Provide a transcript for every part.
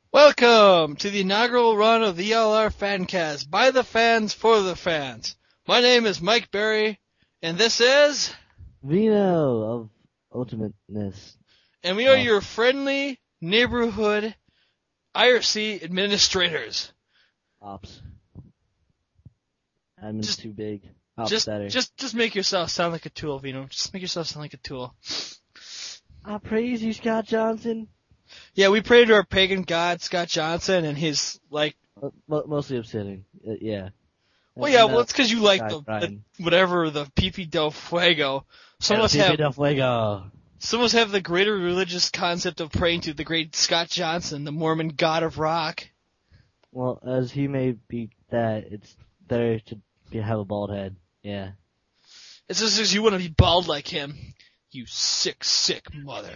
Welcome to the inaugural run of the ELR Fancast, by the fans, for the fans. My name is Mike Berry, and this is... Vino of Ultimateness. And we are your friendly neighborhood IRC administrators. Ops. Admin's too big. Ops Just better. Just make yourself sound like a tool, Vino. Just make yourself sound like a tool. I praise you, Scott Johnson. Yeah, we pray to our pagan god, Scott Johnson, and his, Mostly upsetting. Yeah. Well, yeah, well, it's because you like the Pipi del Fuego. Some of us have the greater religious concept of praying to the great Scott Johnson, the Mormon god of rock. Well, as he may be that, it's better to have a bald head. Yeah. It's just because you want to be bald like him. You sick, sick mother.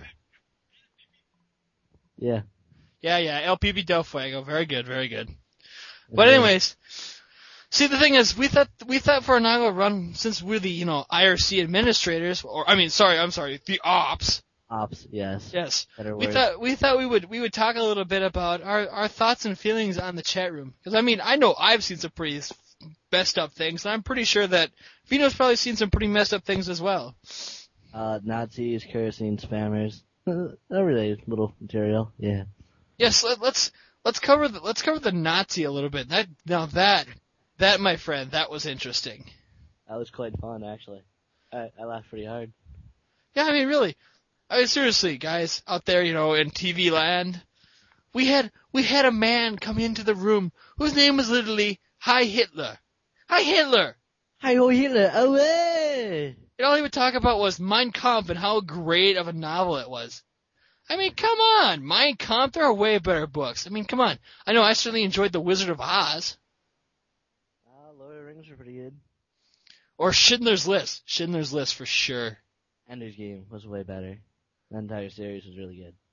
Yeah. Yeah, El Pipi del Fuego. Very good, very good. But anyways, see, the thing is, we thought for an inaugural run, since we're the, IRC administrators, the ops. Ops, yes. Yes. Better We word. thought we would talk a little bit about our thoughts and feelings on the chat room. Because, I know I've seen some pretty messed up things, and I'm pretty sure that Vino's probably seen some pretty messed up things as well. Nazis, cursing, spammers. Everyday little material, yeah. Yes, let's cover the Nazi a little bit. That, my friend, that was interesting. That was quite fun, actually. I laughed pretty hard. Yeah, really. Seriously, guys, out there, in TV land, we had a man come into the room whose name was literally Hi Hitler. Hi Hitler! Hi ho Hitler, away! And all he would talk about was Mein Kampf and how great of a novel it was. Come on! Mein Kampf, there are way better books. Come on. I know I certainly enjoyed The Wizard of Oz. Lord of the Rings were pretty good. Or Schindler's List. Schindler's List for sure. Ender's Game was way better. The entire series was really good.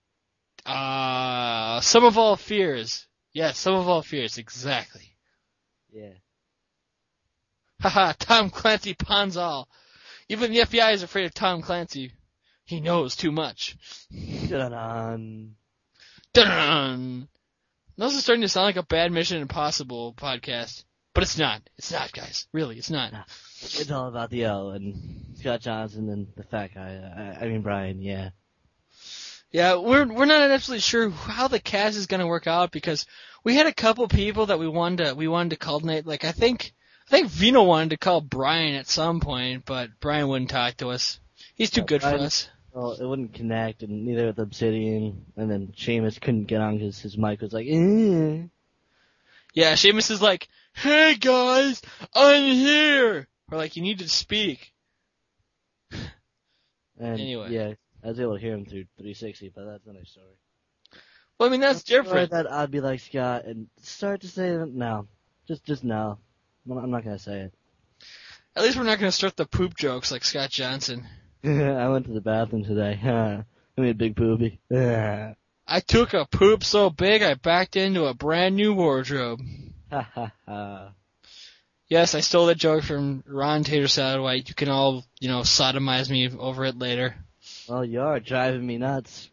Some of All Fears. Yes, Some of All Fears, exactly. Yeah. Haha, Tom Clancy pawns all. Even the FBI is afraid of Tom Clancy. He knows too much. Dun-dun. Dun! This is starting to sound like a bad Mission Impossible podcast. But it's not. It's not, guys. Really, it's not. Nah. It's all about the O and Scott Johnson and the fat guy. Brian, yeah. Yeah, we're not absolutely sure how the cast is gonna work out because we had a couple people that we wanted to culminate. Like I think Vino wanted to call Brian at some point, but Brian wouldn't talk to us. He's too good for us. Well, it wouldn't connect, and neither with Obsidian, and then Seamus couldn't get on because his mic was like, eh. Yeah, Seamus is like, hey guys, I'm here! Or like, you need to speak. And anyway. Yeah, I was able to hear him through 360, but that's another story. Well, that's different. That I'd be like Scott and start to say no. Just no. I'm not gonna say it. At least we're not gonna start the poop jokes like Scott Johnson. I went to the bathroom today. I made a big poopy. I took a poop so big I backed into a brand new wardrobe. Ha ha ha. Yes, I stole that joke from Ron Tater Salad White. You can all, sodomize me over it later. Well, you are driving me nuts.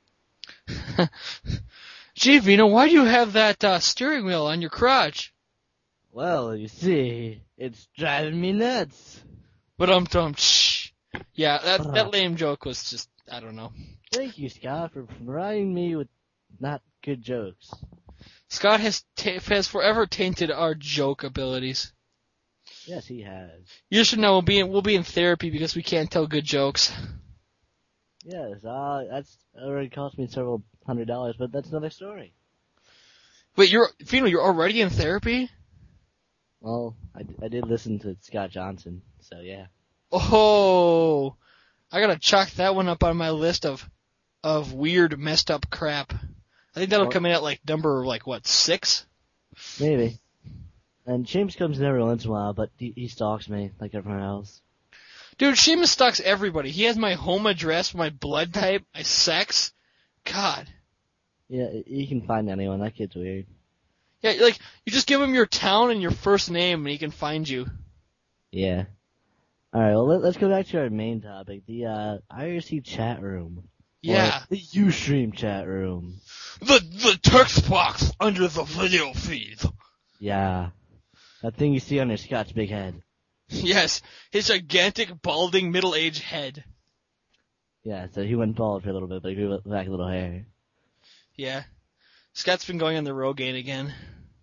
Gee, Vino, why do you have that steering wheel on your crotch? Well, you see, it's driving me nuts. But shh. Yeah, that lame joke was just, I don't know. Thank you, Scott, for providing me with not good jokes. Scott has forever tainted our joke abilities. Yes, he has. Years from now, we'll be in therapy because we can't tell good jokes. Yes, that's already cost me several $100, but that's another story. Wait, Vino, you're already in therapy? Well, I did listen to Scott Johnson, so yeah. Oh, I gotta chalk that one up on my list of weird, messed up crap. I think that'll come in at number 6? Maybe. And James comes in every once in a while, but he stalks me like everyone else. Dude, Seamus stalks everybody. He has my home address, my blood type, my sex. God. Yeah, he can find anyone. That kid's weird. Yeah, you just give him your town and your first name and he can find you. Yeah. Alright, well, let's go back to our main topic, the IRC chat room. Yeah. Or the Ustream chat room. The text box under the video feed. Yeah. That thing you see under Scott's big head. Yes, his gigantic, balding, middle-aged head. Yeah, so he went bald for a little bit, but he grew back a little hair. Yeah. Scott's been going on the Rogaine again.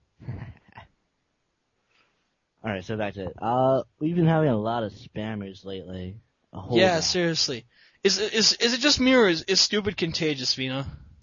Alright, so back to it. We've been having a lot of spammers lately. A whole Yeah, lot. seriously. Is it just me, or is stupid contagious, Vino?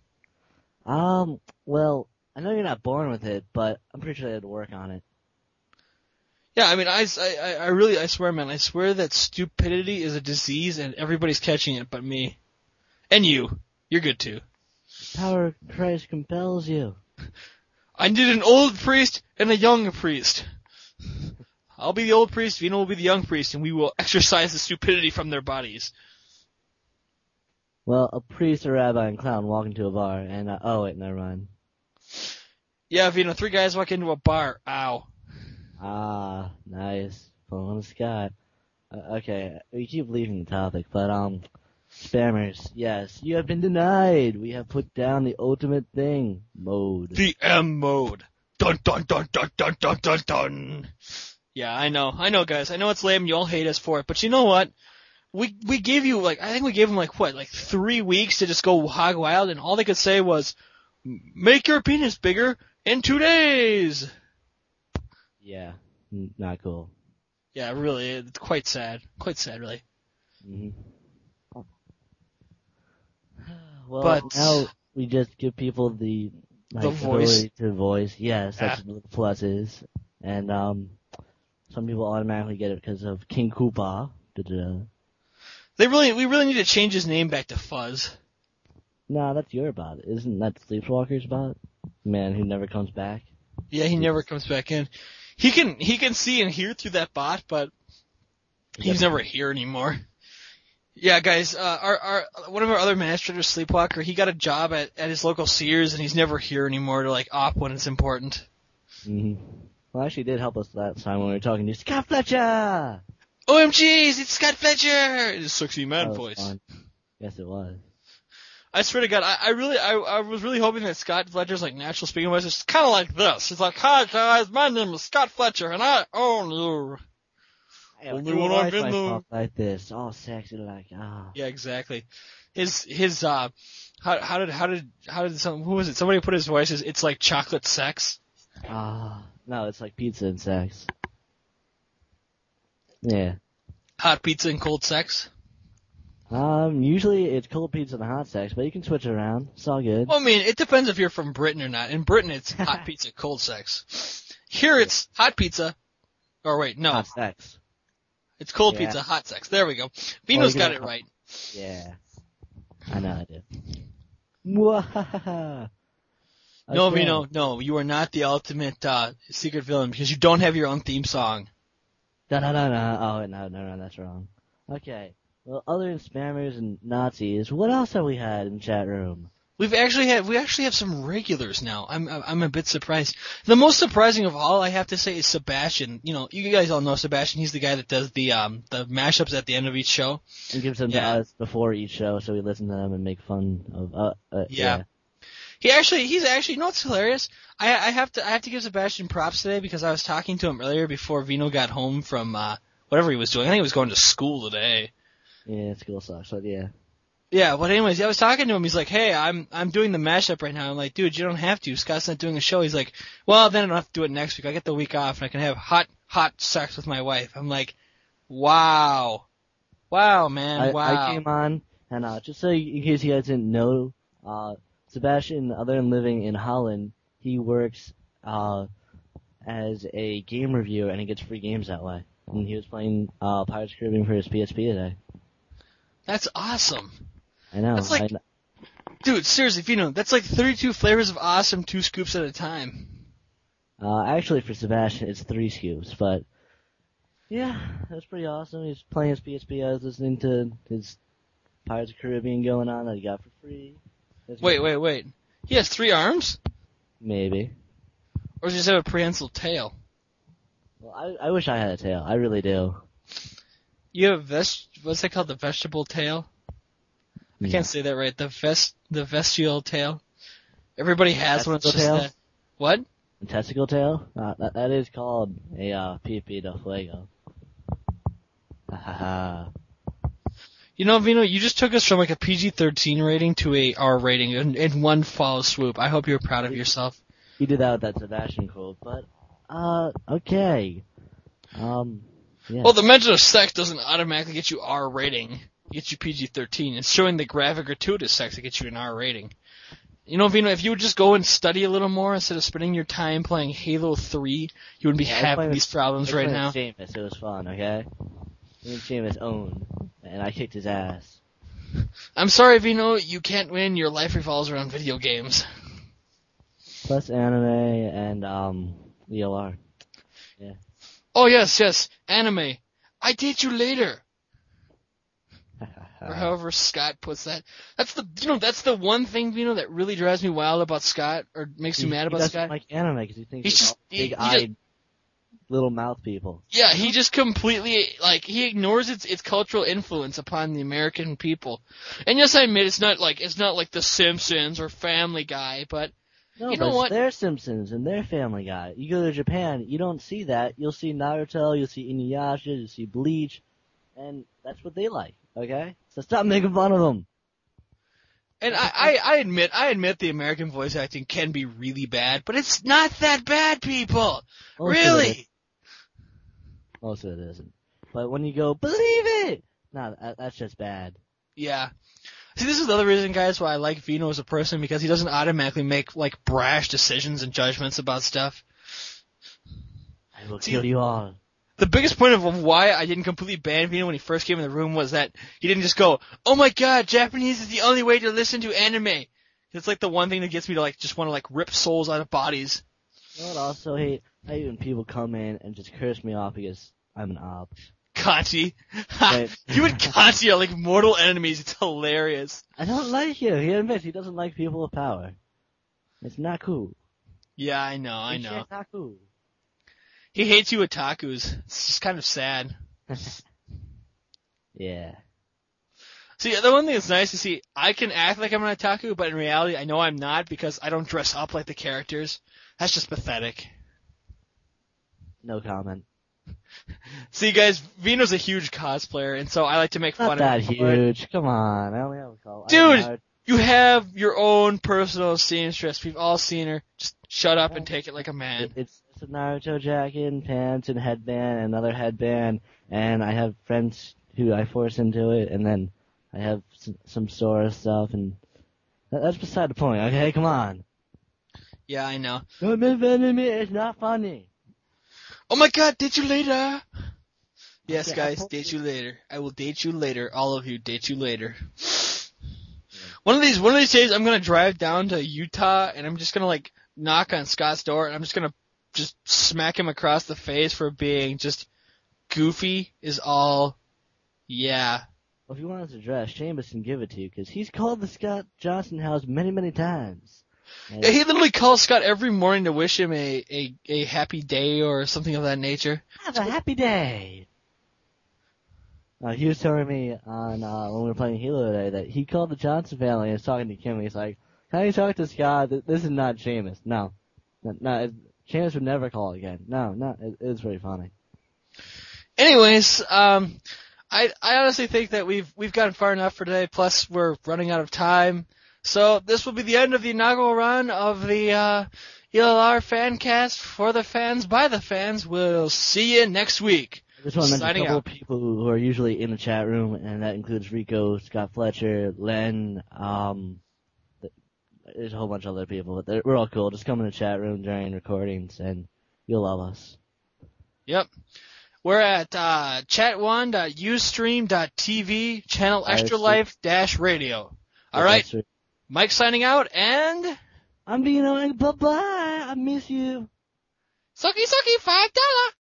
Well, I know you're not born with it, but I'm pretty sure they had to work on it. Yeah, I mean, I really, I swear, man, I swear that stupidity is a disease and everybody's catching it but me. And you. You're good too. The power of Christ compels you. I need an old priest and a young priest. I'll be the old priest, Vino will be the young priest, and we will exorcise the stupidity from their bodies. Well, a priest, a rabbi, and clown walk into a bar, and, oh wait, never mind. Yeah, Vino, 3 guys walk into a bar. Ow. Ah, nice. Pulling a Scott. Okay, we keep leaving the topic, but, spammers, yes, you have been denied. We have put down the ultimate thing, mode. The M mode. Dun dun dun dun dun dun dun dun. Yeah, I know, guys. I know it's lame. You all hate us for it, but you know what? We gave you I think we gave them 3 weeks to just go hog wild, and all they could say was, "Make your penis bigger in 2 days." Yeah, not cool. Yeah, really, it's quite sad. Quite sad, really. Mm-hmm. Well, But now we just give people the voice. ability to voice. Yes, that's what the plus is. And some people automatically get it because of King Koopa. Da-da. we really need to change his name back to Fuzz. Nah, that's your bot. Isn't that Sleepwalker's bot? Man who never comes back. Yeah, he never comes back in. He can see and hear through that bot, but he's never here anymore. Yeah, guys, one of our other administrators, Sleepwalker, he got a job at his local Sears, and he's never here anymore to op when it's important. Mm-hmm. Well, actually, did help us that time when we were talking to Scott Fletcher. OMGs, it's Scott Fletcher! His sexy man voice. Fun. Yes, it was. I swear to God, I was really hoping that Scott Fletcher's natural speaking voice is kind of like this. He's like, "Hi guys, my name is Scott Fletcher, and I own you." Only when I'm in the like this, all sexy Yeah, exactly. How did who was it? Somebody put his voice as it's like chocolate sex. No, it's like pizza and sex. Yeah. Hot pizza and cold sex. Usually it's cold pizza and hot sex, but you can switch it around. It's all good. Well, I mean, it depends if you're from Britain or not. In Britain, it's hot pizza, cold sex. Here, it's hot pizza. Or wait, no. Hot sex. It's cold pizza, hot sex. There we go. Vino's got it right. Yeah. I know I do. Mwahaha. No, Vino, no. You are not the ultimate secret villain because you don't have your own theme song. No. Oh, no, that's wrong. Okay. Well, other than spammers and Nazis, what else have we had in the chat room? We actually have some regulars now. I'm a bit surprised. The most surprising of all, I have to say, is Sebastian. You know, you guys all know Sebastian. He's the guy that does the mashups at the end of each show. And gives them to us before each show, so we listen to them and make fun of. Yeah. He's actually, you know what's hilarious? I have to give Sebastian props today because I was talking to him earlier before Vino got home from whatever he was doing. I think he was going to school today. Yeah, school sucks, but yeah. Yeah, but anyways, I was talking to him. He's like, "Hey, I'm doing the mashup right now." I'm like, "Dude, you don't have to. Scott's not doing a show." He's like, "Well, then I don't have to do it next week. I get the week off and I can have hot sex with my wife." I'm like, "Wow, man, wow." I came on, and just so in case you guys didn't know, Sebastian, other than living in Holland, he works as a game reviewer, and he gets free games that way. And he was playing Pirates of the Caribbean for his PSP today. That's awesome. I know. That's dude, seriously, if you know, that's like 32 flavors of awesome, 2 scoops at a time. Actually, for Sebastian, it's 3 scoops, but yeah, that's pretty awesome. He's playing his PSP. I was listening to his Pirates of the Caribbean going on that he got for free. Wait. He has 3 arms? Maybe. Or does he just have a prehensile tail? Well, I wish I had a tail. I really do. You have what's that called? The vegetable tail? I can't say that right. The vestigial tail. Everybody has one. It's just Testicle that. What? A testicle tail? That is called a Pee de Fuego. Ha ha ha. You know, Vino, you just took us from like a PG-13 rating to a R rating in one fall swoop. I hope you're proud of yourself. You did that with that Sebastian quote, but, okay. Yeah. Well, the mention of sex doesn't automatically get you R rating. It gets you PG-13. It's showing the graphic gratuitous sex that gets you an R rating. You know, Vino, if you would just go and study a little more instead of spending your time playing Halo 3, you wouldn't be having these problems right now. Seamus, it was fun, okay? Me and Seamus owned, and I kicked his ass. I'm sorry, Vino, you can't win. Your life revolves around video games. Plus anime and, ELR. Yeah. Oh, yes, anime. I date you later. Or however Scott puts that. That's the one thing, that really drives me wild about Scott, or makes me mad about Scott. He doesn't like anime because he thinks He's just big-eyed, little mouth people. Yeah, he just completely, he ignores its cultural influence upon the American people. And yes, I admit it's not like The Simpsons or Family Guy, but No, you know but what? They're Simpsons and they're Family Guy. You go to Japan, you don't see that. You'll see Naruto, you'll see Inuyasha, you'll see Bleach, and that's what they like, okay? So stop making fun of them. And I admit the American voice acting can be really bad, but it's not that bad, people! Really! Most of it isn't. But when you go, believe it! No, that's just bad. Yeah. See, this is the other reason, guys, why I like Vino as a person, because he doesn't automatically make, brash decisions and judgments about stuff. I will kill you all. The biggest point of why I didn't completely ban Vino when he first came in the room was that he didn't just go, oh my god, Japanese is the only way to listen to anime. It's the one thing that gets me to just want to rip souls out of bodies. You know what I also hate? I hate when people come in and just curse me off because I'm an op. Kanchi. Right. You and Kanchi are like mortal enemies. It's hilarious. I don't like him. He admits he doesn't like people with power. It's not cool. Yeah, I know. It's not cool. He hates you otakus. It's just kind of sad. Yeah. See, the one thing that's nice to see, I can act like I'm an otaku, but in reality, I know I'm not because I don't dress up like the characters. That's just pathetic. No comment. See, guys, Vino's a huge cosplayer, and so I like to make fun Not of that him. huge. Come on. I only have a call. Dude, you have your own personal seamstress. We've all seen her. Just shut up and take it like a man. It's a Naruto jacket and pants and headband and another headband, and I have friends who I force into it, and then I have some Sora stuff, and that's beside the point, okay? Come on. Yeah, I know. Don't make fun of me. It's not funny. Oh my god, date you later! Yes, Okay, guys, date you later. I will date you later. All of you, date you later. One of these days, I'm gonna drive down to Utah, and I'm just gonna, knock on Scott's door, and I'm just gonna smack him across the face for being just goofy is all, yeah. Well, if you want his address, Seamus can give it to you, because he's called the Scott Johnson house many, many times. Yeah, he literally calls Scott every morning to wish him a happy day or something of that nature. Have a happy day. He was telling me on when we were playing Halo today that he called the Johnson family and was talking to Kim. He's like, "Can you talk to Scott? This is not Seamus. No, Seamus would never call again. No, it's very funny." Anyways, I honestly think that we've gotten far enough for today. Plus, we're running out of time. So this will be the end of the inaugural run of the ELR Fancast for the fans by the fans. We'll see you next week. I just want to mention Signing a couple out. of people who are usually in the chat room, and that includes Rico, Scott Fletcher, Len. There's a whole bunch of other people, but we're all cool. Just come in the chat room during recordings, and you'll love us. Yep. We're at chat1.ustream.tv, channel Extra Life-Radio. All right. Mike signing out, and I'm being bye-bye. I miss you. Sucky, $5.